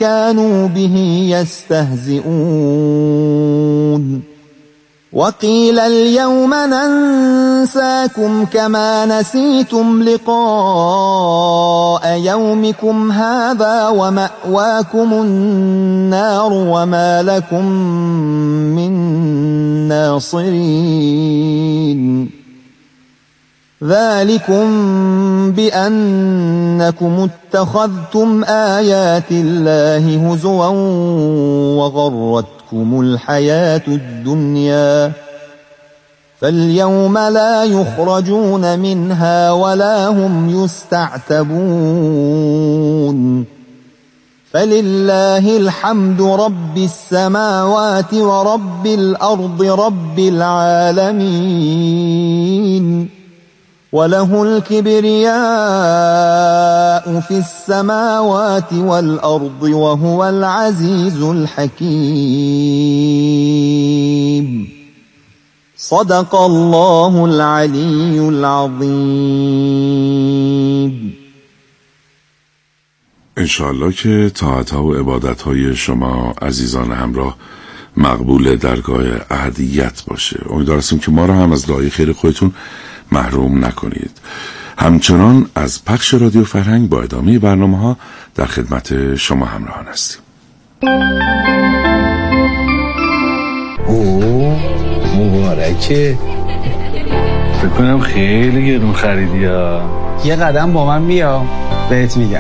كانوا به يستهزئون وقيل اليوم ننساكم كما نسيتم لقاء يومكم هذا ومأواكم النار وما لكم من ناصرين ذلكم بأنكم اتخذتم آيات الله هزوا وغرتكم الحياة الدنيا فاليوم لا يخرجون منها ولا هم يستعتبون فلله الحمد رب السماوات ورب الأرض رب العالمين وله الكبرياء في السماوات والأرض وهو العزيز الحكيم صدق الله العلي العظیم. انشاءالله که طاعت‌ها و عبادت‌های شما عزیزان همراه مقبول درگاه احدیت باشه. امیدوار هستیم که ما را هم از دعای خیر خودتون محروم نکنید. همچنان از پخش رادیو فرهنگ با ادامه برنامه‌ها در خدمت شما همراهان هستیم. مبارکه. فکر کنم خیلی گرون خریدی ها. یه قدم با من بیا بهت میگم.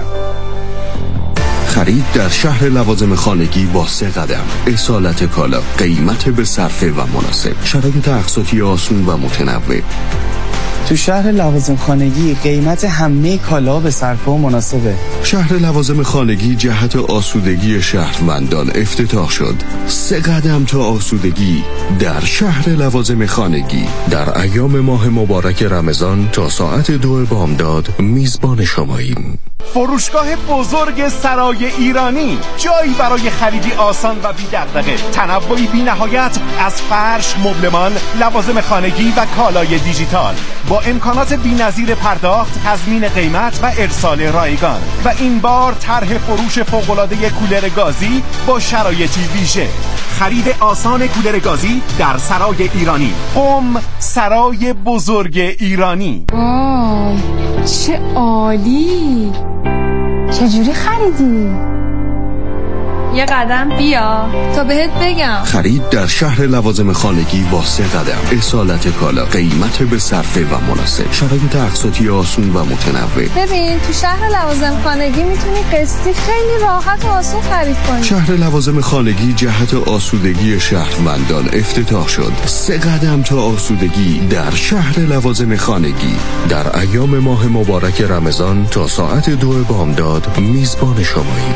خرید در شهر لوازم خانگی با 3 قدم. اصالت کالا، قیمت به صرفه و مناسب، شرایط اقساطی آسون و متنوع. تو شهر لوازم خانگی قیمت همه کالا به صرفه و مناسبه. شهر لوازم خانگی جهت آسودگی شهروندان افتتاح شد. 3 قدم تا آسودگی در شهر لوازم خانگی. در ایام ماه مبارک رمضان تا ساعت 2 بامداد میزبان شماییم. فروشگاه بزرگ سرای ایرانی، جایی برای خریدی آسان و بی دغدغه، تنوعی بی نهایت از فرش، مبلمان، لوازم خانگی و کالای دیجیتال با امکانات بی‌نظیر پرداخت، تضمین قیمت و ارسال رایگان. و این بار طرح فروش فوق‌العاده کولر گازی با شرایطی ویژه. خرید آسان کولر گازی در سرای ایرانی. قم، سرای بزرگ ایرانی. وای چه عالی! چجوری خریدی؟ یه قدم بیا تا بهت بگم. خرید در شهر لوازم خانگی با 3 قدم. اصالت کالا، قیمت به صرفه و مناسب، شرایط اقساطی آسون و متنوع. ببین تو شهر لوازم خانگی میتونی قسطی خیلی راحت و آسون خرید کنی. شهر لوازم خانگی جهت آسودگی شهروندان افتتاح شد. 3 قدم تا آسودگی در شهر لوازم خانگی. در ایام ماه مبارک رمضان تا ساعت 2 بامداد میزبان شماییم.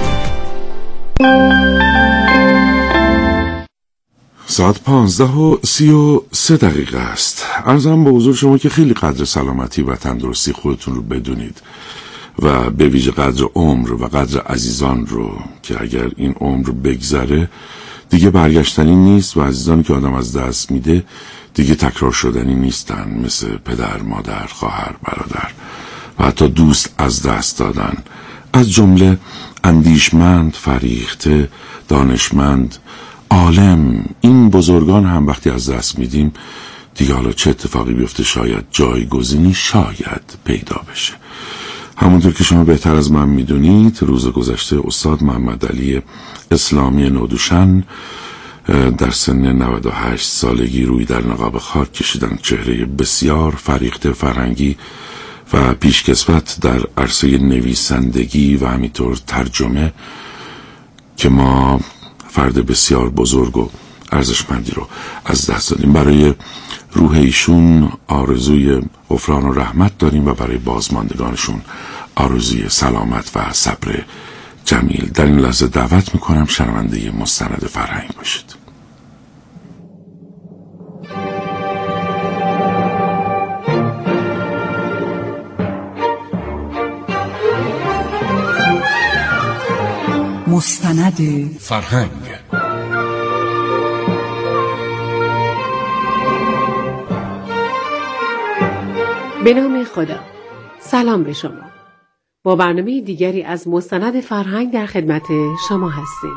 ساعت 15:33 است. عرضم به حضور شما که خیلی قدر سلامتی و تندرستی خودتون رو بدونید و به ویژه قدر عمر و قدر عزیزان رو که اگر این عمر رو بگذره دیگه برگشتنی نیست و عزیزانی که آدم از دست میده دیگه تکرار شدنی نیستن، مثل پدر، مادر، خواهر، برادر و حتی دوست از دست دادن. از جمله اندیشمند، فریخته، دانشمند، عالم، این بزرگان هم وقتی از دست میدیم دیگه حالا چه اتفاقی بیفته شاید جایگزینی شاید پیدا بشه. همونطور که شما بهتر از من میدونید روز گذشته استاد محمد علی اسلامی نودوشن در سن 98 سالگی روی در نقاب خاک کشیدن. چهره بسیار فریخته، فرهنگی و پیشکسوت در عرصه نویسندگی و همینطور ترجمه که ما فرد بسیار بزرگ و ارزشمندی رو از دست دادیم. برای روح ایشون آرزوی غفران و رحمت داریم و برای بازماندگانشون آرزوی سلامت و صبر جمیل. در این لحظه دعوت میکنم شنونده مستند فرهنگ باشید. مستند فرهنگ. به نام خدا. سلام به شما. با برنامه دیگری از مستند فرهنگ در خدمت شما هستیم.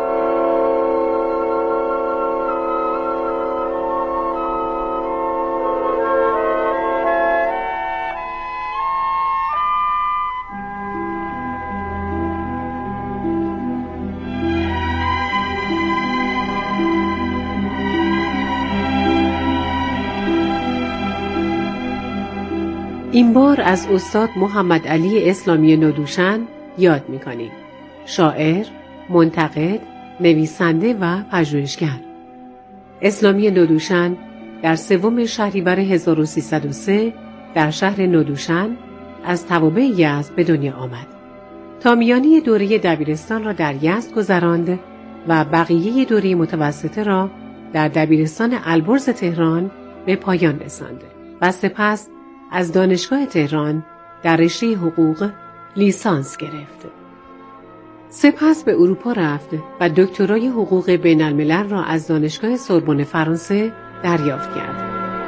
این بار از استاد محمد علی اسلامی نودوشن یاد می‌کنیم. شاعر، منتقد، نویسنده و پژوهشگر. اسلامی نودوشن در 3 شهریور 1303 در شهر نودوشن از توابع یزد به دنیا آمد. تا میانی دوره دبیرستان را در یزد گذراند و بقیه دوره متوسطه را در دبیرستان البرز تهران به پایان رساند و سپس از دانشگاه تهران در رشته حقوق لیسانس گرفت. سپس به اروپا رفت و دکترای حقوق بین الملل را از دانشگاه سوربن فرانسه دریافت کرد.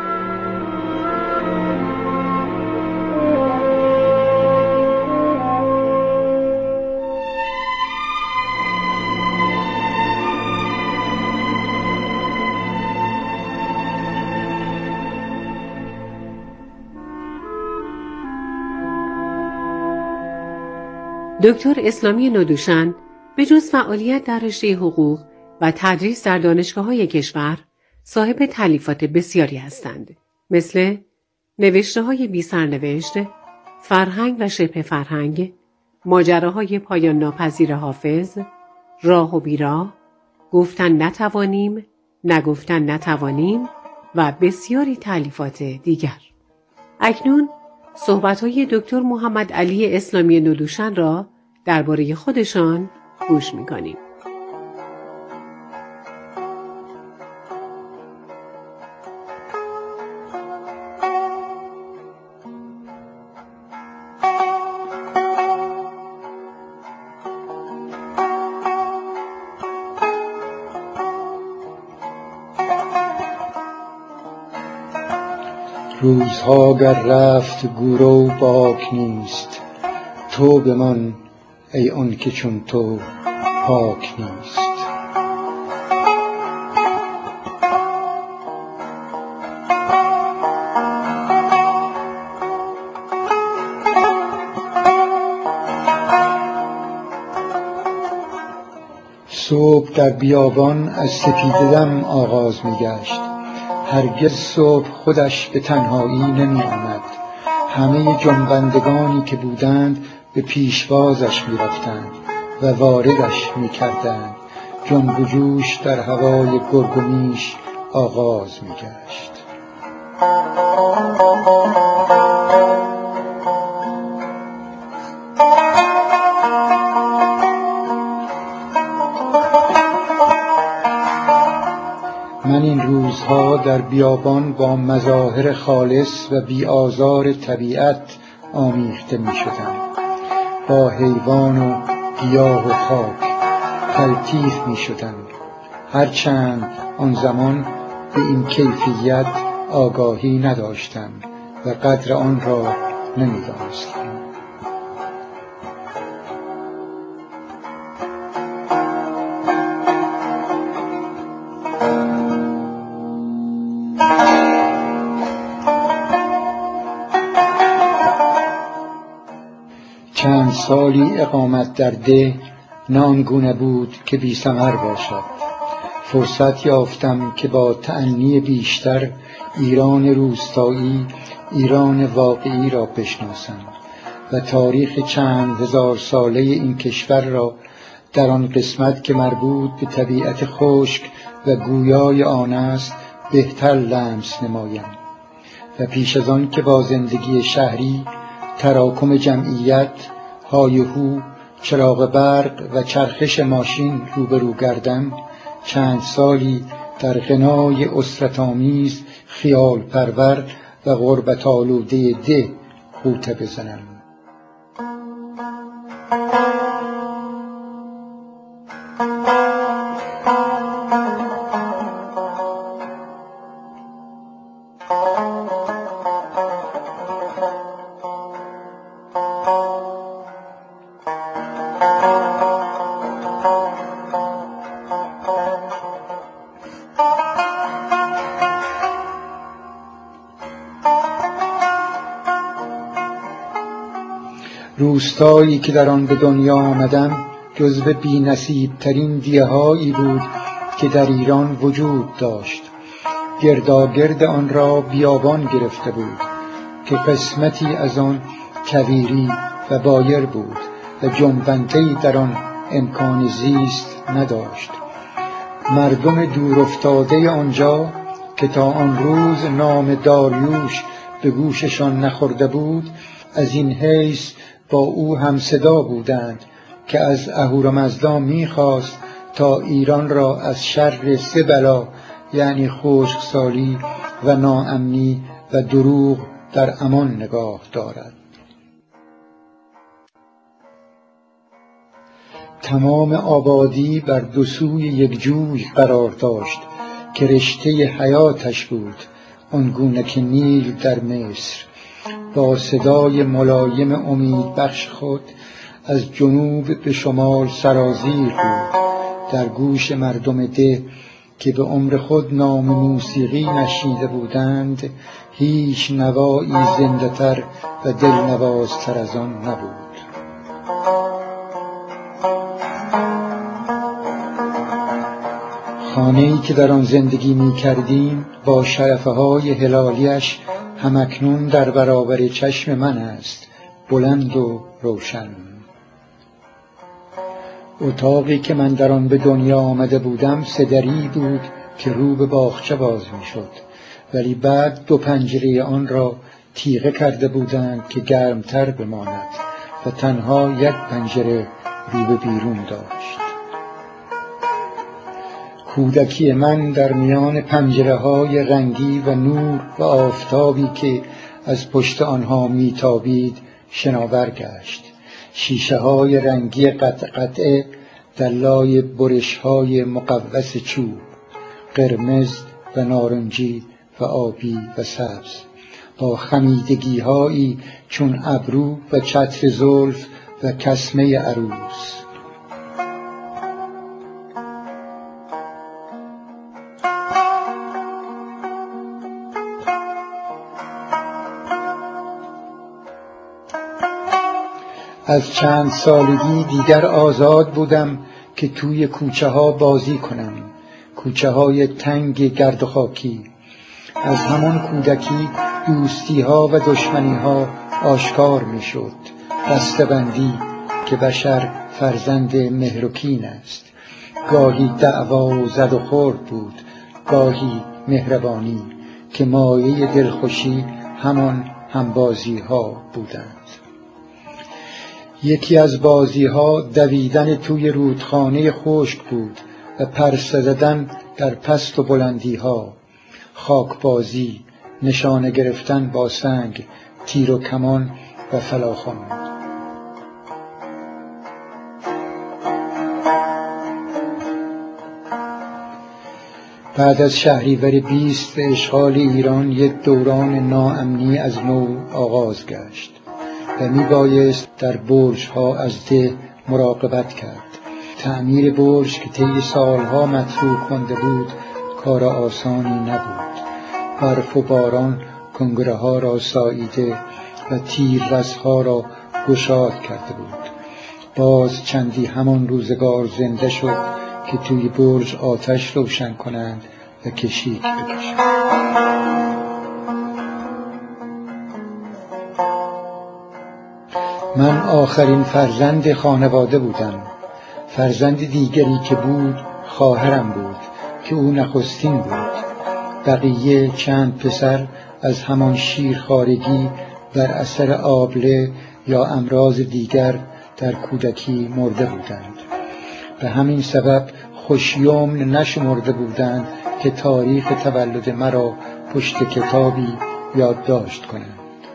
دکتر اسلامی نودوشن به جز فعالیت در رشته حقوق و تدریس در دانشگاه‌های کشور صاحب تألیفات بسیاری هستند، مثل نوشته‌های بی سرنوشت، فرهنگ و شبه فرهنگ، ماجراهای پایان ناپذیر حافظ، راه و بیراه، گفتن نتوانیم، نگفتن نتوانیم و بسیاری تألیفات دیگر. اکنون صحبت‌های دکتر محمد علی اسلامی نودوشن را درباره خودشان گوش می‌کنیم. روزها گر رفت گورو باک نیست، تو بمان ای آن که چون تو پاک نیست. صبح در بیابان از سپیده دم آغاز می گشت، هرگز صبح خودش به تنهایی نمی آمد. همه جنبندگانی که بودند به پیشوازش می رفتند و واردش می کردند. جنب و جوش در هوای گرگ و میش آغاز می گشت. من این روزها در بیابان با مظاهر خالص و بی آزار طبیعت آمیخته می شدم. با حیوان و گیاه و خاک تلطیف می شدم، هرچند آن زمان به این کیفیت آگاهی نداشتم و قدر آن را نمی دانستم. چند سالی اقامت در ده نه آنگونه بود که بی ثمر باشد. فرصت یافتم که با تأنی بیشتر ایران روستایی، ایران واقعی را بشناسم و تاریخ چند هزار ساله این کشور را در آن قسمت که مربوط به طبیعت خشک و گویای آن است بهتر لمس نمایم و پیش از آن که با زندگی شهری، تراکم جمعیت، هایهو، چراغ برق و چرخش ماشین روبرو گردم، چند سالی در غنای اسرت‌آمیز، خیال پرور و غربت آلوده ده غوطه بزنم. روستایی که در آن به دنیا آمدم جزو بی نصیب ترین دیه‌هایی بود که در ایران وجود داشت. گرداگرد آن را بیابان گرفته بود که قسمتی از آن کویری و بایر بود و جنبنده‌ای در آن امکان زیست نداشت. مردم دور افتاده آنجا که تا آن روز نام داریوش به گوششان نخورده بود، از این حیث با او هم صدا بودند که از اهورامزدا می‌خواست تا ایران را از شر 3 بلا، یعنی خشکسالی و ناامنی و دروغ، در امان نگاه دارد. تمام آبادی بر 2 سوی یک جوی قرار داشت که رشته حیاتش بود، آنگونه که نیل در مصر. با صدای ملایم امید بخش خود از جنوب به شمال سرازیر بود. در گوش مردم ده که به عمر خود نام موسیقی نشنیده بودند، هیچ نوایی زنده تر و دلنوازتر از آن نبود. خانه‌ای که در آن زندگی می کردیم با شرفه‌های هلالیش همکنون در برابر چشم من است، بلند و روشن. اتاقی که من در آن به دنیا آمده بودم 3 دری بود که رو به باغچه باز می شد، ولی بعد 2 پنجره آن را تیغه کرده بودند که گرمتر بماند و تنها 1 پنجره رو به بیرون داشت. کودکی من در میان پنجره‌های رنگی و نور و آفتابی که از پشت آنها میتابید شناور گشت. شیشه‌های رنگی قطعه در لای برش‌های مقوس چوب، قرمز و نارنجی و آبی و سبز، با خمیدگی‌هایی چون ابرو و چتر زلف و کسمه عروس. از چند سالگی دیگر آزاد بودم که توی کوچه ها بازی کنم، کوچه های تنگ گرد و خاکی. از همان کودکی دوستی ها و دشمنی ها آشکار می شد. دستبندی که بشر فرزند مهر و کین است. گاهی دعوا و زد و خورد بود، گاهی مهربانی که مایه دلخوشی همان همبازی ها بودند. یکی از بازی ها دویدن توی رودخانه خشک بود و پرسه زدن در پست و بلندی ها، خاکبازی، نشانه گرفتن با سنگ، تیر و کمان و فلاخن. بعد از شهریور 20 به اشغال ایران یک دوران ناامنی از نو آغاز گشت و می بایست در برج‌ها از ده مراقبت کرد. تعمیر برج که طی سالها متروک مانده بود کار آسانی نبود. برف و باران کنگره‌ها را ساییده و تیررس‌ها را گشاد کرده بود. باز چندی همان روزگار زنده شد که توی برج آتش روشن کنند و کشیک بکشند. من آخرین فرزند خانواده بودم. فرزند دیگری که بود خواهرم بود که او نخستین بود. بقیه چند پسر از همان شیرخوارگی بر اثر آبله یا امراض دیگر در کودکی مرده بودند. به همین سبب خوشیمن نشمرده بودند که تاریخ تولد مرا پشت کتابی یادداشت کنند.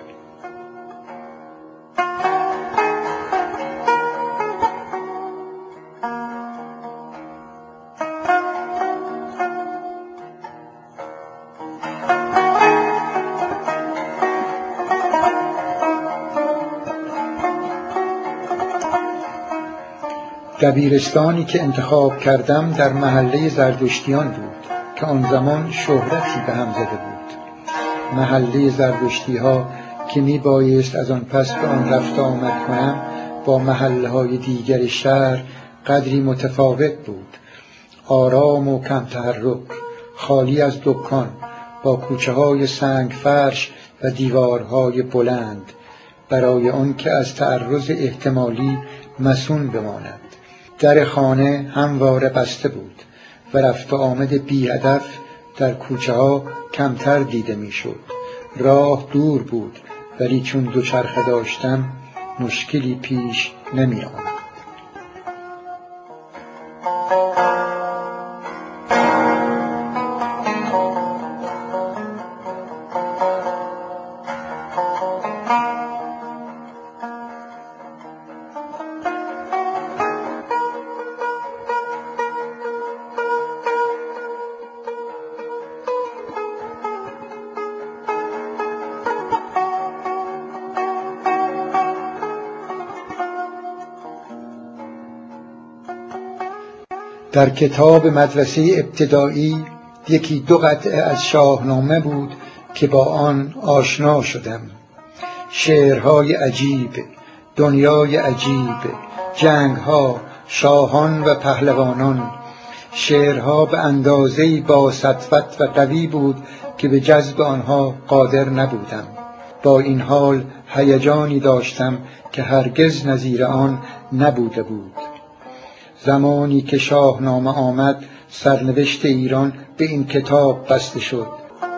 دبیرستانی که انتخاب کردم در محله زردشتیان بود که آن زمان شهرتی به هم زده بود. محله زردشتی ها که می بایست از آن پس به آن رفت آمد کنم با محلهای دیگر شهر قدری متفاوت بود، آرام و کم تحرک، خالی از دکان، با کوچه‌های سنگ فرش و دیوارهای بلند، برای آن که از تعرض احتمالی مصون بماند. در خانه همواره بسته بود و رفت و آمد بی هدف در کوچه‌ها کمتر دیده میشد. راه دور بود، ولی چون دوچرخه داشتم مشکلی پیش نمی آمد. در کتاب مدرسه ابتدایی یکی دو قطعه از شاهنامه بود که با آن آشنا شدم. شعرهای عجیب، دنیای عجیب، جنگها، شاهان و پهلوانان. شعرها به اندازه‌ای با سطوت و قوی بود که به جذب آنها قادر نبودم. با این حال هیجانی داشتم که هرگز نظیر آن نبوده بود. زمانی که شاهنامه آمد، سرنوشت ایران به این کتاب بسته شد.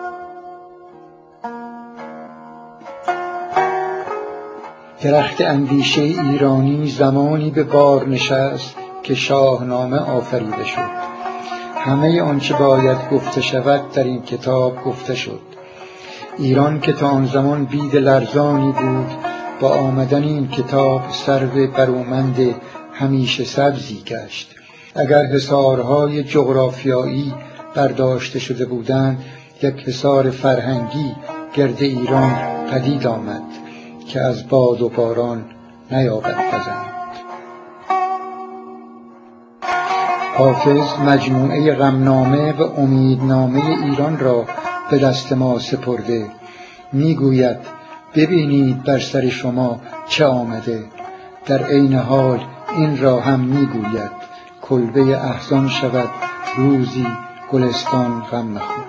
درخت اندیشه ایرانی زمانی به بار نشست که شاهنامه آفریده شد. همه آنچه باید گفته شود در این کتاب گفته شد. ایران که تا آن زمان بید لرزانی بود، با آمدن این کتاب سرو برومند همیشه سبزی گشت. اگر حصارهای جغرافیایی برداشته شده بودند، یک حصار فرهنگی گرد ایران پدید آمد که از باد و باران نیابد پزند. حافظ مجموعه غمنامه و امیدنامه ایران را به دست ما سپرده. میگوید ببینید بر سر شما چه آمده. در عین حال این را هم میگوید کلبه احزان شود روزی گلستان غم نخور.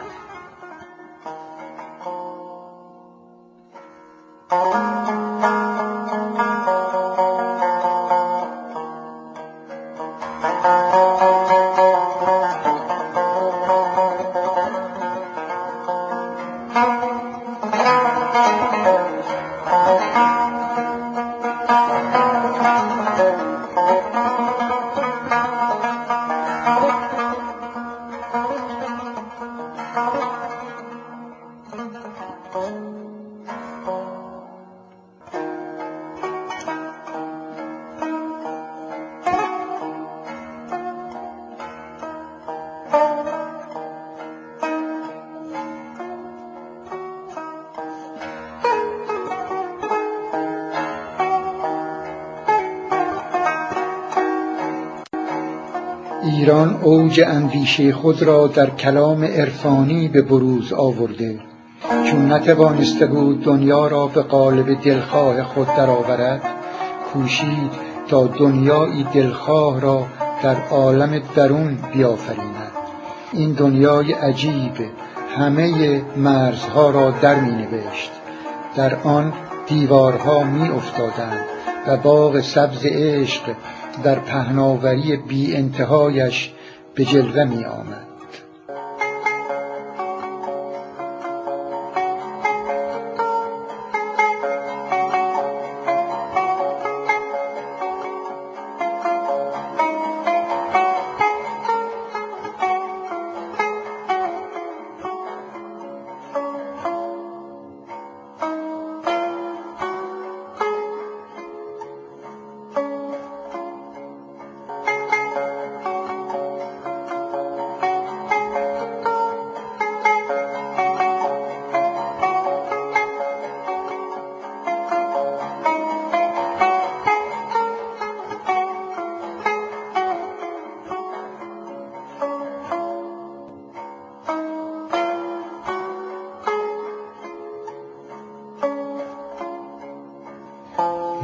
ایران اوج اندیشه خود را در کلام عرفانی به بروز آورده. چون نتوانسته بود دنیا را به قالب دلخواه خود درآورد، کوشید تا دنیایی دلخواه را در عالم درون بیافریند. این دنیای عجیب همه مرزها را در می نوشت. در آن دیوارها می افتادند و باغ سبز عشق در پهناوری بی انتهایش به جلوه می آمد.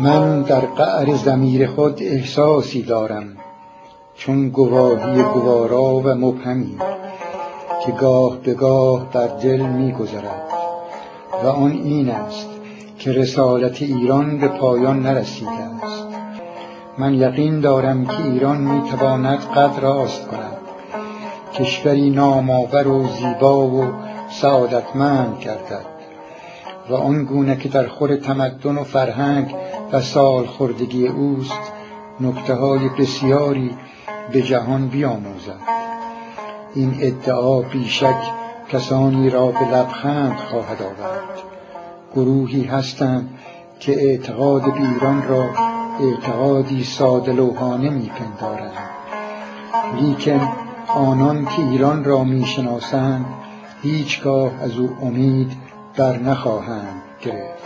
من در قعر ضمیر خود احساسی دارم، چون گواهی گوارا و مبهمی که گاه به گاه بر دل می‌گذرد و آن این است که رسالت ایران به پایان نرسیده است. من یقین دارم که ایران می‌تواند قد راست کند، کشوری نامآور و زیبا و سعادتمند گردد و آنگونه که در خور تمدن و فرهنگ و سالخوردگی اوست نکته‌های بسیاری به جهان بیاموزد. این ادعا بیشک کسانی را به لبخند خواهد آورد. گروهی هستند که اعتقاد به ایران را اعتقادی ساده لوحانه می‌پندارند، لیکن آنان که ایران را می‌شناسند هیچگاه از او امید بر نخواهند گرفت.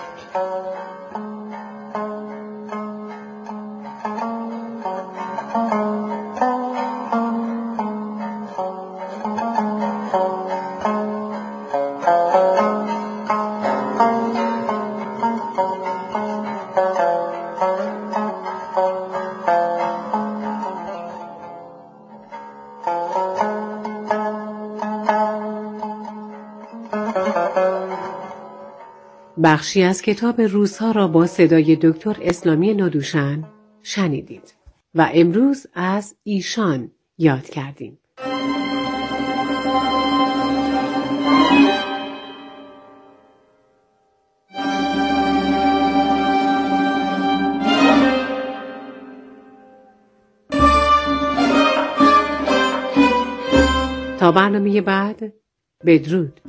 بخشی از کتاب روزها را با صدای دکتر اسلامی نودوشن شنیدید و امروز از ایشان یاد کردیم. تا برنامه بعد، بدرود.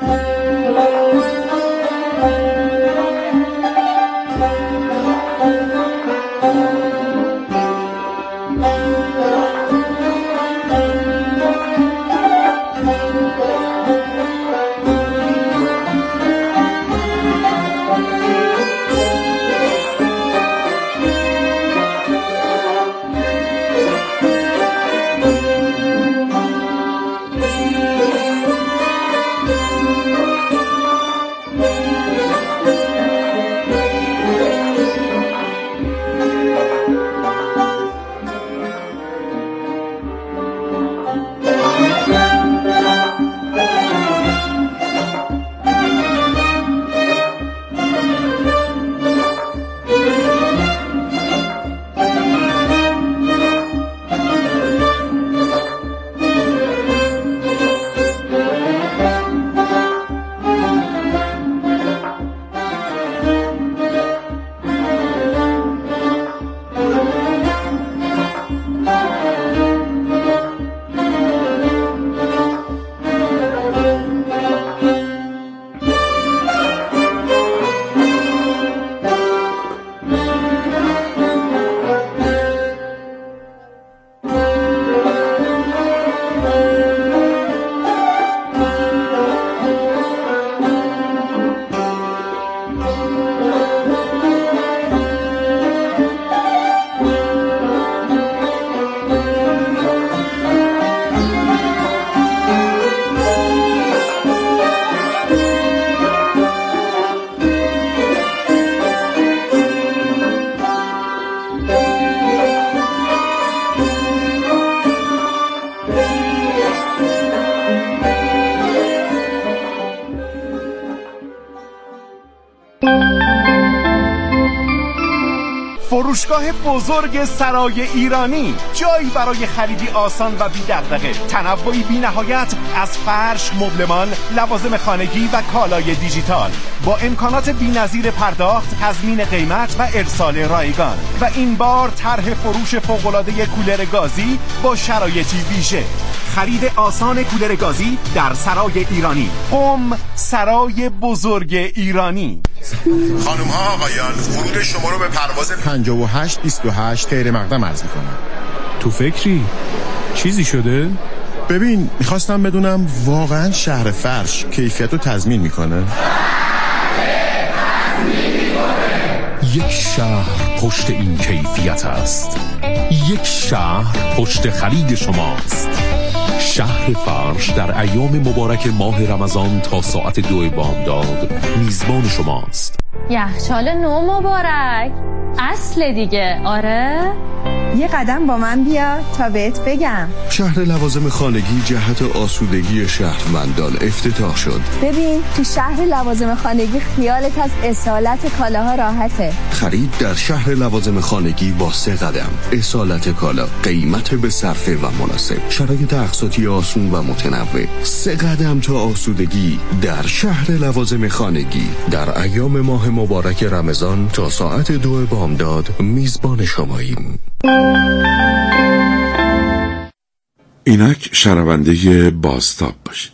فروشگاه بزرگ سرای ایرانی، جایی برای خریدی آسان و بی دغدغه، تنوعی بی نهایت از فرش، مبلمان، لوازم خانگی و کالای دیجیتال با امکانات بی‌نظیر پرداخت، تضمین قیمت و ارسال رایگان. و این بار طرح فروش فوق‌العاده کولر گازی با شرایطی ویژه. خرید آسان کولر گازی در سرای ایرانی. قم، سرای بزرگ ایرانی. خانم ها آقایان، ورود شما رو به پرواز 5828 طیر مقدم عرض میکنم. تو فکری؟ چیزی شده؟ ببین، میخواستم بدونم واقعا شهر فرش کیفیت رو تضمین میکنه؟ یک شهر پشت این کیفیت است. یک شهر پشت خرید شماست. شهر فرش در ایام مبارک ماه رمضان تا ساعت 2 بامداد میزبان شماست. یخچال نو مبارک. اصل دیگه. آره یه قدم با من بیا تا بهت بگم. شهر لوازم خانگی جهت آسودگی شهروندان افتتاح شد. ببین تو شهر لوازم خانگی خیالت از اصالت کالاها راحته. خرید در شهر لوازم خانگی با 3 قدم. اصالت کالا، قیمت به صرفه و مناسب، شرایط اقساطی آسون و متنوع. 3 قدم تا آسودگی در شهر لوازم خانگی. در ایام ماه مبارک رمضان تا ساعت 2 بامداد میزبان شماییم. اینک شنونده بازتاب باشید.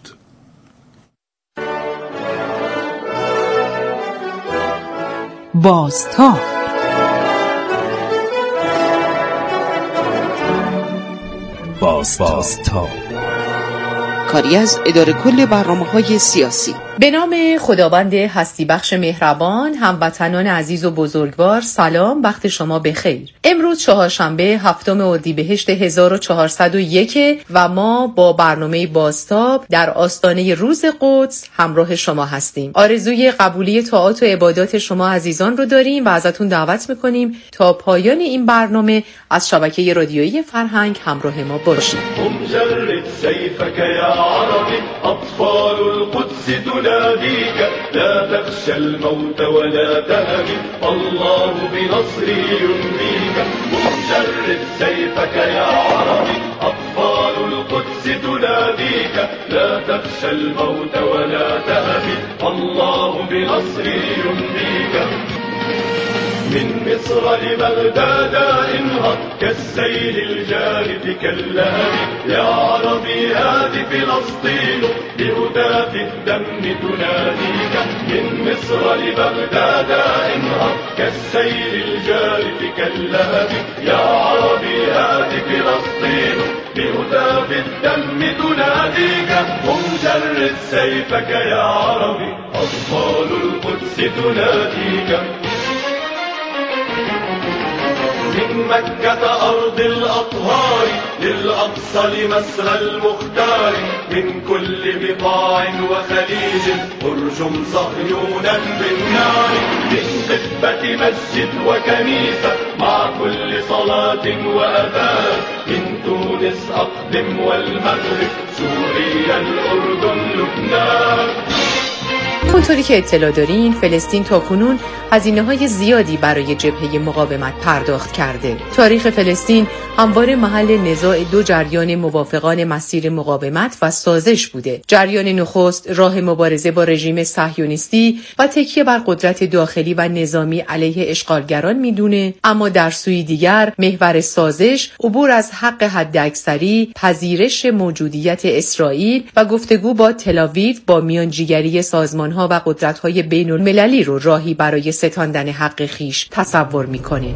بازتاب کاری از اداره کل برنامه‌های سیاسی. به نام خداوند هستی بخش مهربان، هموطنان عزیز و بزرگوار، سلام، وقت شما بخیر. امروز چهارشنبه 7 اردیبهشت 1401 و ما با برنامه بازتاب در آستانه روز قدس همراه شما هستیم. آرزوی قبولی طاعات و عبادات شما عزیزان رو داریم و ازتون دعوت میکنیم تا پایان این برنامه از شبکه رادیویی فرهنگ همراه ما باشید. عربي أطفال القدس تناديك لا تخشى الموت ولا تهب الله بنصره ينميك مجرد سيفك يا عربي أطفال القدس تناديك لا تخشى الموت ولا تهب الله بنصره ينميك من مصر لبغداد انهض كالسيل الجارف كاللهب يا عربي هذه فلسطين بهتاف الدم تناديك من مصر لبغداد انهض كالسيل الجارف كاللهب يا عربي هذه فلسطين بهتاف الدم تناديك ومجرد سيفك يا عربي أطفال القدس تناديك من مكة أرض الأطهار للأقصى لمسرى المختار من كل بقاع وخليج ارجم صهيونا بالنار من قبة مسجد وكنيسة مع كل صلاة وأذان من تونس أقدم والمغرب سوريا الأردن لبنان. اونطوری که اطلاع دارین فلسطین تاکنون هزینه‌های زیادی برای جبهه مقاومت پرداخت کرده. تاریخ فلسطین همواره محل نزاع 2 جریان موافقان مسیر مقاومت و سازش بوده. جریان نخست راه مبارزه با رژیم صهیونیستی و تکیه بر قدرت داخلی و نظامی علیه اشغالگران میدونه، اما در سوی دیگر محور سازش عبور از حق حداکثری، پذیرش موجودیت اسرائیل و گفتگو با تل‌آویو با میانجیگری سازمان‌ها و قدرت‌های بین‌المللی رو راهی برای ستاندن حق خیش تصور می‌کنه.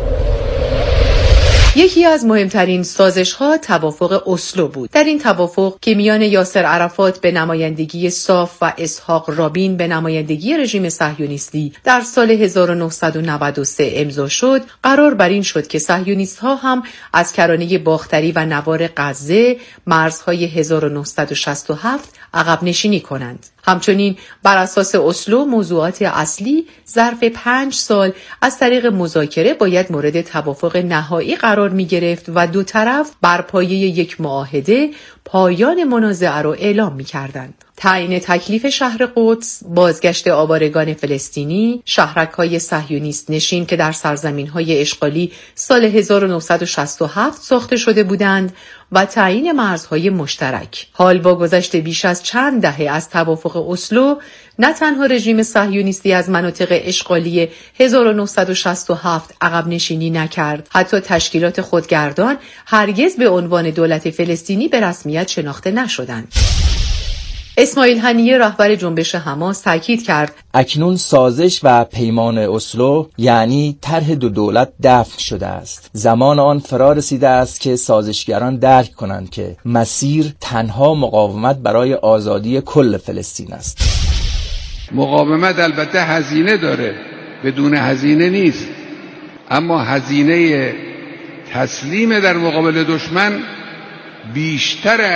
یکی از مهمترین سازش‌ها توافق اسلو بود. در این توافق که میان یاسر عرفات به نمایندگی صاف و اسحاق رابین به نمایندگی رژیم صهیونیستی در سال 1993 امضا شد، قرار بر این شد که صهیونیست‌ها هم از کرانه باختری و نوار غزه مرزهای 1967 عقب نشینی کنند. همچنین بر اساس اسلو موضوعات اصلی ظرف 5 سال از طریق مذاکره باید مورد توافق نهایی قرار می گرفت و 2 طرف بر پایه یک معاهده پایان منازعه را اعلام می کردند. تعیین تکلیف شهر قدس، بازگشت آوارگان فلسطینی، شهرک‌های صهیونیست نشین که در سرزمین‌های اشغالی سال 1967 ساخته شده بودند و تعیین مرزهای مشترک. حال با گذشت بیش از چند دهه از توافق اسلو، نه تنها رژیم صهیونیستی از مناطق اشغالی 1967 عقب نشینی نکرد، حتی تشکیلات خودگردان هرگز به عنوان دولت فلسطینی به رسمیت شناخته نشدند. اسماعیل هنیه رهبر جنبش حماس تاکید کرد اکنون سازش و پیمان اسلو یعنی طرح 2 دولت دفن شده است. زمان آن فرا رسیده است که سازشگران درک کنند که مسیر تنها مقاومت برای آزادی کل فلسطین است. مقاومت البته هزینه داره، بدون هزینه نیست، اما هزینه تسلیم در مقابل دشمن بیشتر